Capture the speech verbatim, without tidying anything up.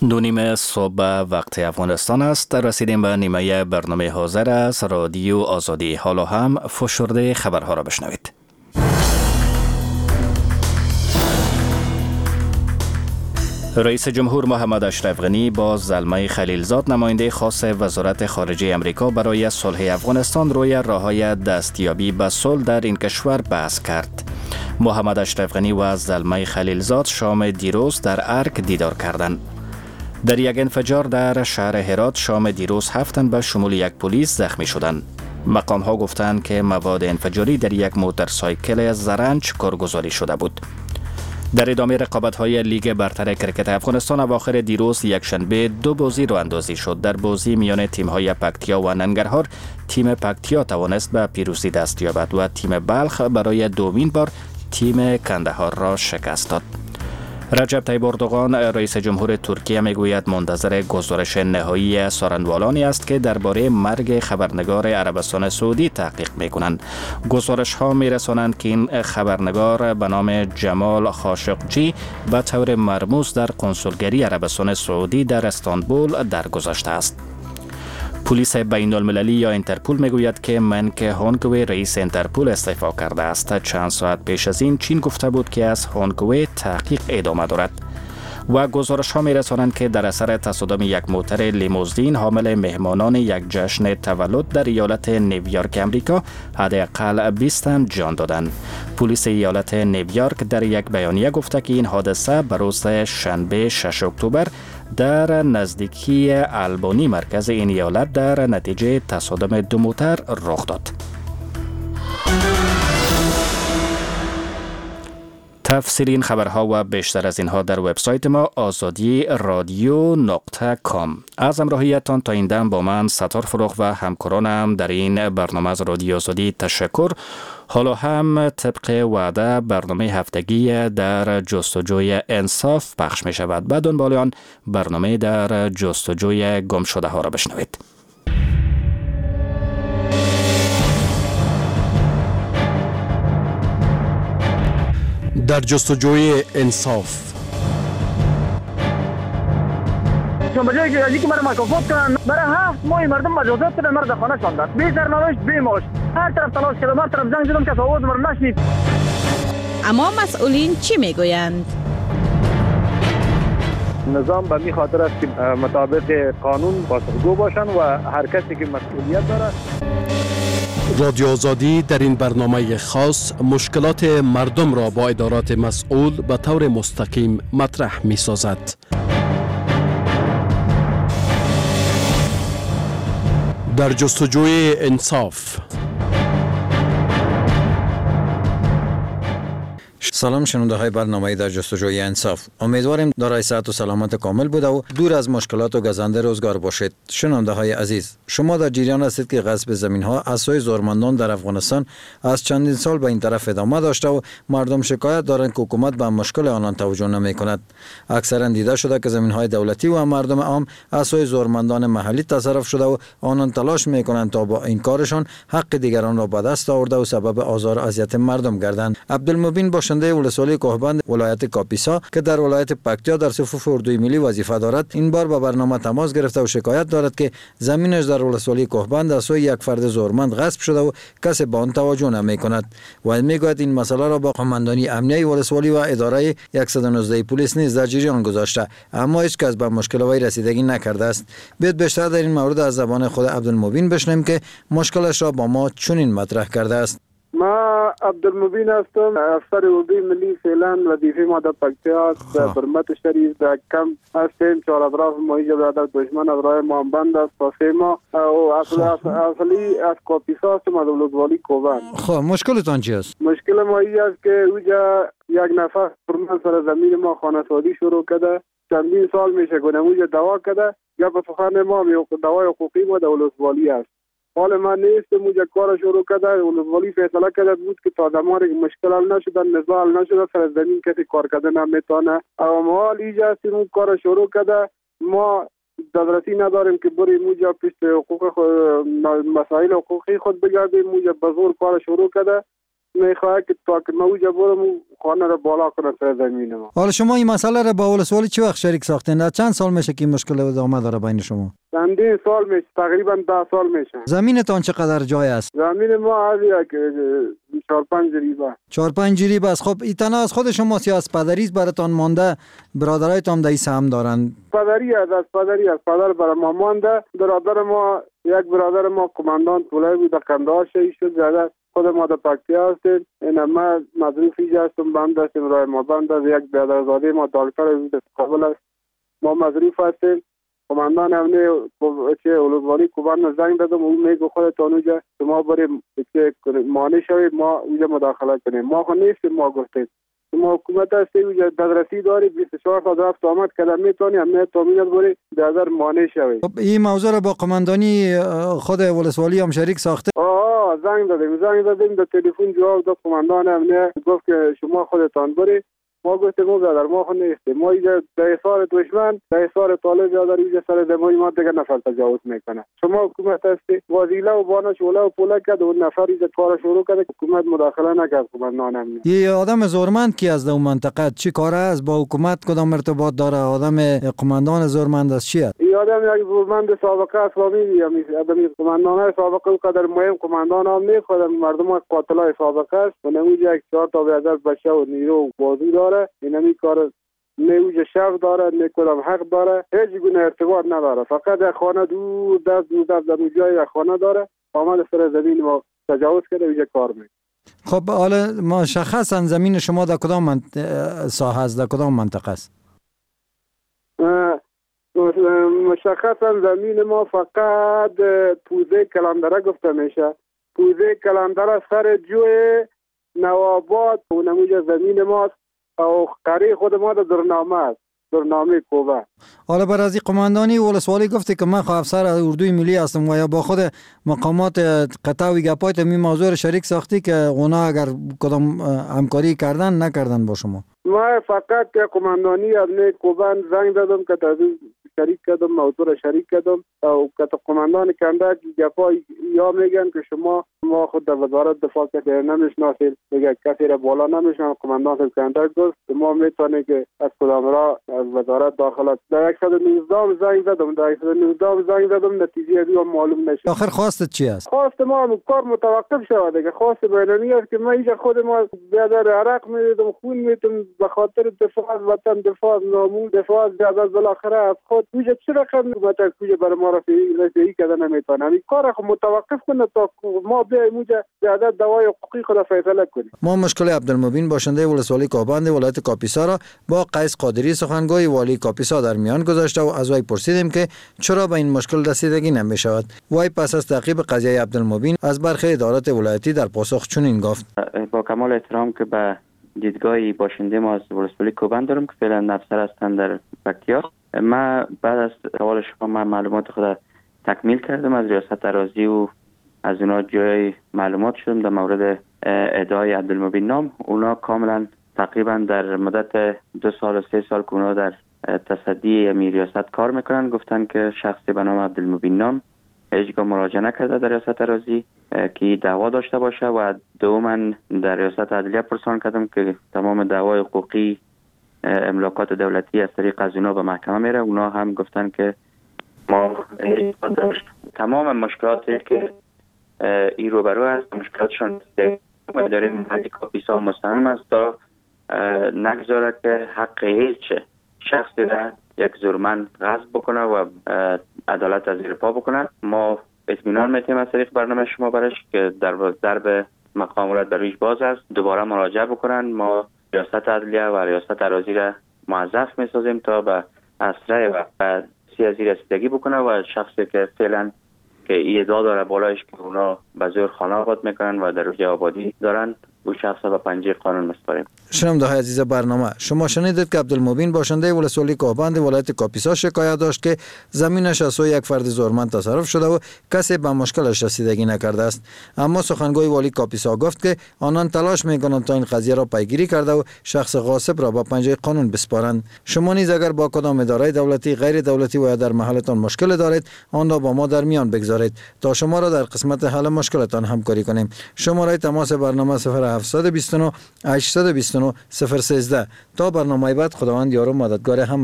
دو نیم صبح وقت افغانستان است. رسیدیم به نیمه برنامه حاضر است رادیو آزادی. حالا هم فشرده خبرها را بشنوید. رئیس جمهور محمد اشرف غنی با زلمه خلیلزاد نماینده خاص وزارت خارجه امریکا برای صلح افغانستان روی راه‌های دستیابی به صلح در این کشور بحث کرد. محمد اشرف غنی و زلمه خلیلزاد شام دیروز در ارک دیدار کردند. در یک انفجار در شهر هرات شام دیروز هفت تن به شمول یک پلیس زخمی شدند. مقام ها گفتند که مواد انفجاری در یک موتورسایکل زرنج کارگزاری شده بود. در ادامه رقابت های لیگ برتر کرکت افغانستان اواخر دیروز یک شنبه دو بازی راه اندازی شد. در بازی میان تیم های پکتیا و ننگرهار تیم پکتیا توانست به پیروزی دست یابد و تیم بلخ برای دومین بار تیم کندهار را شکست داد. رجب طیب اردوغان رئیس جمهور ترکیه میگوید منتظر گزارش نهایی سارنوالانی است که درباره مرگ خبرنگار عربستان سعودی تحقیق میکنند. گزارش ها میرسانند که این خبرنگار به نام جمال خاشقجی به طور مرموز در کنسولگری عربستان سعودی در استانبول درگذشته است. پلیس بین المللی یا اینترپول میگوید که منک هونگوی رئیس اینترپول استعفا کرده است. چند ساعت پیش از این چین گفته بود که از هونگوی تحقیق ادامه دارد. و گزارش ها میرسانند که در اثر تصادم یک موتر لیموزین حامل مهمانان یک جشن تولد در ایالت نیویورک امریکا حداقل بیست تن جان دادند. پلیس ایالت نیویورک در یک بیانیه گفته که این حادثه به روز شنبه ششم اکتبر در نزدیکی آلبانی مرکز این ایالت در نتیجه تصادم دو موتر رخ داد. تفسیر این خبرها و بیشتر از اینها در وبسایت ما آزادی رادیو نقطه کام. از همراهیتان تا این دم با من ستار فروغ و همکارانم در این برنامه از رادیو آزادی تشکر. حالا هم طبق وعده برنامه هفتگی در جستجوی انصاف پخش می شود. به دنبال آن برنامه در جستجوی گم شده ها را بشنوید. در جستجوی انصاف. چون به جایی که از اینکه مرا مکافات کنن برای هفت ماه مردم مجازات کردن، مرا در خانه شاندن بی سرنوشت بی معاش. هر طرف تلاش کردم، هر طرف زنگ زدم که آواز مرا نشنید. اما مسئولین چی میگویند؟ نظام به می خاطر است که مطابق قانون پاسخگو باشن و هر کسی که مسئولیت داره. رادیو آزادی در این برنامه خاص مشکلات مردم را با ادارات مسئول به طور مستقیم مطرح می سازد. در جستجوی انصاف. سلام شنونده های برنامه در جستجوی انصاف. امیدواریم دارای صحت و سلامت کامل بوده و دور از مشکلات و گزنده روزگار باشید. شنونده های عزیز، شما در جریان هستید که غصب زمین ها از سوی زورمندان در افغانستان از چندین سال به این طرف ادامه داشته و مردم شکایت دارند که حکومت به مشکل آنان توجه نمی کند. اکثرا دیده شده که زمین های دولتی و مردم عام از سوی زورمندان محلی تصرف شده و آنان تلاش می کنند تا با این کارشان حق دیگران را به دست آورده و سبب آزار و اذیت مردم گردند. عبدالمبین باشنده ولسوالی کوهبند ولایت کاپیسا که در ولایت پکتیا در صفوف اردوی ملی وظیفه دارد، این بار با برنامه تماس گرفته و شکایت دارد که زمینش در ولسوالی کوهبند از سوی یک فرد زورمند غصب شده و کسی به آن توجه نمی کند و میگوید این مسئله را با قماندانی امنیه ولسوالی و اداره صد و نوزده پلیس نیز در جریان گذاشته، اما هیچ کس به مشکل وی رسیدگی نکرده است. بیاید بیشتر در این مورد از زبان خود عبدالمبین بشنویم که مشکلش را با ما چنین مطرح کرده است. ما عبدالمبین هستم، افسر اردوی ملی فعلا وظیفه ما در پکتیا در برمت شریف در کم هستیم. چهار اطراف محیط برادر دشمن از راه ما بند است. پاسه ما و اصلی از کاپیسا هستم، از ولسوالی کوهبند. خب مشکلتان چی است؟ مشکل ما این است که اوجا یک نفر فرمان سر زمین ما خانه سازی شروع کرده. چندین سال میشه که اوجا دعوا کرده، یا به سخن ما دعوای حقوقی ما در ولسوالی است. حال من نیست موجه کار شروع کرده. ولسوالی فیصله کرده بود که تا زمانی که مشکل حل نشده، نزاع حل نشده، سر زمین کسی کار کرده نمیتونه. اما حال ایجا هستیم اون کار شروع کرده. ما دسترسی نداریم که بریم موجه پیش حقوق مسائل حقوقی خود بگردیم. موجه بزرگ کار شروع کرده. میخواد که تا که موجه برم خانه را بالا کنه سر زمین ما. حالا شما این مسئله را با ولسوالی چه وقت شریک ساختین؟ چند سال میشه که این مشکل ادامه داره بین شما؟ چندین سال میشه، تقریبا ده سال میشه. زمینتان چقدر جای است؟ زمین ما از یک چهار پنج جریبه. چهار پنج جریبه است. خب این تنها از خود شما سیاست پدری براتان مانده، برادرایتان در این سهم دارن؟ پدری است، از پدری است، پدر برای ما مانده. برادر ما یک برادر ما کماندان طولای بود، قندهار شهید شد. زیاده خود ما در پکتیا هستیم. این ما مظروف اینجا هستم، بند هستیم رای ما بند است. یک برادرزاده ما دکتر بود کابل است. ما مظروف هستیم. کماندان امنی چه اولوسوالی کوبان زنگ دادم، اون میگه خودتان اونجا شما بریم که مانع شوید ما اونجا مداخله کنیم. ما خو نیستیم، ما گفتیم شما حکومت هستیم اونجا دسترسی داری، بیست و چهار ساعت رفت آمد کردن میتونی امنیت تامینات بری در مانع شوید. خب این موضوع را با قماندانی خود ولسوالی هم شریک ساخته؟ آه زنگ دادیم زنگ دادیم در تلفن جواب داد کماندان امنی، گفت که شما خودتان بری. ما گفتیم ما برادر ما خود نیستیم، ما اینجا در حصار دشمن در حصار طالب برادر اینجا سر زمین ما دیگه نفر تجاوز میکنه. شما حکومت هستی وزیله و بانش ولا و پوله کرد و اون نفر اینجا کار شروع کرد، حکومت مداخله نکرد. کماندان امنی یه آدم زورمند کی از اون منطقه چی کاره است؟ با حکومت کدام ارتباط داره؟ آدم قماندان زورمند است چی است؟ این آدم یک زورمند سابقه اسلامی میگم، آدم قماندان سابقه و قدر مهم قماندان هم نیست، خود مردم قاتلای سابقه است و نموجه یک چهار تا برادر بچه و نیرو و بازو داره. این همی کار نه اوجه شف داره نه کدام حق داره، هیچ گونه ارتباط نداره. فقط یک خانه دور دست دور دست در اونجای یک خانه داره، آمد سر زمین ما تجاوز کرده اوجه کار میکنه. خب حالا مشخصا زمین شما در کدام من... ساحه است، در کدام منطقه است؟ مشخصا زمین ما فقط پوزه کلندره گفته میشه. پوزه کلندره سر جوی نواباد و نموجه زمین ماست او قری خود ما در درنامه است، درنامه کوبه. حالا بر از این قماندانی ولسوالی گفته که من خو افسر اردوی ملی هستم و یا با خود مقامات قطع و گپایت می موضوع رو شریک ساختی که اونا اگر کدام همکاری کردن نکردن با شما؟ ما فقط که قماندانی ابن کوبان زنگ دادم که تازه شریک کردم، موضوع را شریک کردم او که قماندان کندک گپای یا میگن که شما ما خود در وزارت دفاع که نمیشناسید، میگه کسی را بالا نمیشناسید. قماندان کندک گفت ما میتونیم که از کدام را از وزارت داخلت در صد و نوزده زنگ زدم، در صد و نوزده زنگ زدم، نتیجه دیگه معلوم نشد. آخر خواستت چی است؟ خواست ما کار متوقف شود دیگه. خواست بینانی است که ما اینجا خود ما بیادر عرق میدم، خون میدم به خاطر دفاع از وطن، دفاع از ناموس، دفاع از جزاز بالاخره از خود. اینجا چه رقم متوقف کجا برای ما رسیدگی کردن نمیتونه. این کار خود متوقف کنه تا ما بیایم اونجا زیاده دوای حقوقی خود فیصله کنیم. ما مشکل عبدالمبین باشنده ولسوالی کابند ولایت کاپیسا را با قیس قادری سخنگوی والی کاپیسا در میان گذاشته و از وی پرسیدیم که چرا به این مشکل رسیدگی نمی شود. وی پس از تعقیب قضیه عبدالمبین از برخی ادارات ولایتی در پاسخ چنین گفت: با کمال احترام که به دیدگاه باشنده ما از ولسوالی کوبند دارم که فعلا افسر هستند در پکتیا. ما بعد از سوال شما من معلومات خود تکمیل کردم از ریاست اراضی و از اونا جای معلومات شدم در مورد ادعای عبدالمبین نام. اونا کاملا تقریبا در مدت دو سال و سه سال که اونا در تصدی امی ریاست کار میکنن گفتن که شخصی به نام عبدالمبین نام هیچگاه مراجعه نکرده در ریاست اراضی که دعوا داشته باشه و دوما در ریاست عدلیه پرسان کردم که تمام دعوای حقوقی املاکات دولتی از طریق از اونا به محکمه میره. اونا هم گفتن که ما تمام مشکلاتی که ای روبرو هست مشکلاتشون داریم حدی کاپیسا مستمم است تا نگذاره که حق هیچ شخصی را یک زورمند غصب بکنه و عدالت از زیر پا بکنه. ما اطمینان میتیم از طریق برنامه شما برش که در درب مقام ولایت بر رویش باز است، دوباره مراجعه بکنن. ما ریاست عدلیه و ریاست اراضی را موظف میسازیم تا به اسرع و سیاسی رسیدگی بکنه و شخصی که فعلا که ادعا داره بالایش که اونا به زور خانه آباد میکنن و در روی آبادی دارن او شخص به پنجه قانون مسپاریم. شنونده های عزیز برنامه، شما شنیدید که عبدالمبین باشنده ولسوالی کابند ولایت کاپیسا شکایت داشت که زمینش از سوی یک فرد زورمند تصرف شده و کسی به مشکلش رسیدگی نکرده است. اما سخنگوی والی کاپیسا گفت که آنان تلاش میکنند تا این قضیه را پیگیری کرده و شخص غاصب را به پنجه قانون بسپارند. شما نیز اگر با کدام اداره دولتی، غیر دولتی و یا در محلتان مشکل دارید، آن را با ما در میان بگذارید تا شما را در قسمت حل مشکلتان همکاری کنیم. شماره تماس برنامه صفر هفت دو نه هشت دو نه صفر یک سه. تا برنامه بعد خداوند یار و مددگار هم